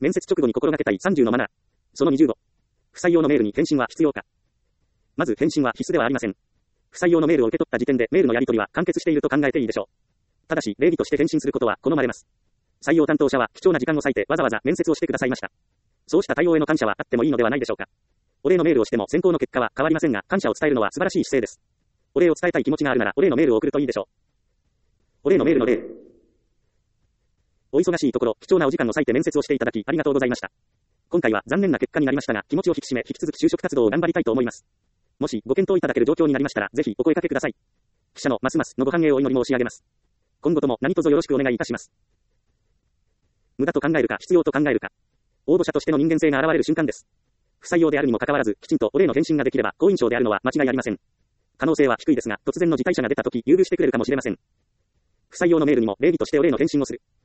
面接直後に心がけたい30のマナー。その25。不採用のメールに返信は必要か。まず返信は必須ではありません。不採用のメールを受け取った時点でメールのやり取りは完結していると考えていいでしょう。ただし、礼儀として返信することは好まれます。採用担当者は貴重な時間を割いてわざわざ面接をしてくださいました。そうした対応への感謝はあってもいいのではないでしょうか。お礼のメールをしても選考の結果は変わりませんが、感謝を伝えるのは素晴らしい姿勢です。お礼を伝えたい気持ちがあるなら、お礼のメールを送るといいでしょう。お礼のメールの例。お忙しいところ、貴重なお時間を割いて面接をしていただき、ありがとうございました。今回は残念な結果になりましたが、気持ちを引き締め、引き続き就職活動を頑張りたいと思います。もしご検討いただける状況になりましたら、ぜひお声掛けください。記者のますますのご繁栄をお祈り申し上げます。今後とも何卒よろしくお願いいたします。無駄と考えるか、必要と考えるか。応募者としての人間性が現れる瞬間です。不採用であるにもかかわらず、きちんとお礼の返信ができれば、好印象であるのは間違いありません。可能性は低いですが、突然の辞退者が出たとき、優遇してくれるかもしれません。不採用のメールにも礼儀としてお礼の返信をする。